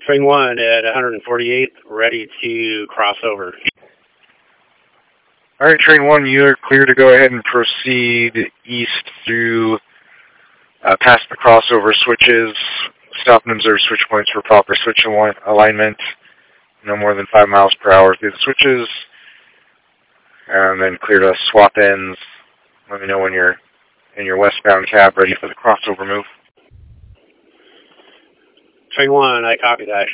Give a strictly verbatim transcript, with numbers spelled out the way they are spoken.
Train one at one forty-eighth, ready to cross over. All right, Train one, you're clear to go ahead and proceed east through uh, past the crossover switches. Stop and observe switch points for proper switch al alignment. No more than five miles per hour through the switches. And then clear to swap ends. Let me know when you're in your westbound cab ready for the crossover move. Train one, I copy that.